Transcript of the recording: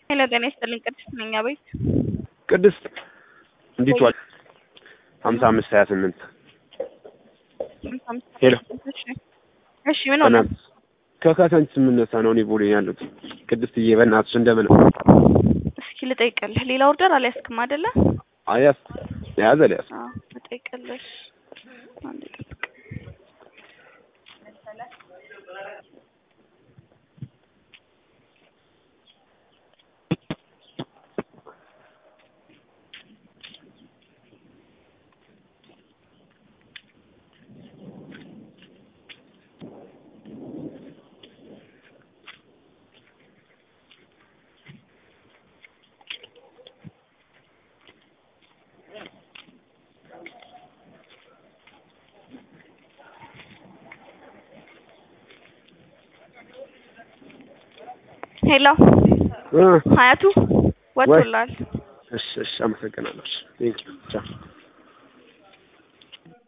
ሄሎ ጤና ይስጥልኝ ቅድስት ነኝ አቤት ቅድስት እንዴት ዋል 5528 ሄሎ እሺ ምን ሆነ ከካሳንቺስ የምነሳ ነው እኔ ቦሌ ያለሁት ቅድስትዬ በእናትሽ እንደምን እስኪ ልጠይቅልህ ሌላ ኦርደር አልያዝክም አይደለ አያስ ያዘለያስ ልጠይቅልሽ አንዴ ጠብቅ ሄሎ ሀያቱ ወጥቶላል እሺ አመሰግናለሁ ቴንክ ዩ ቻው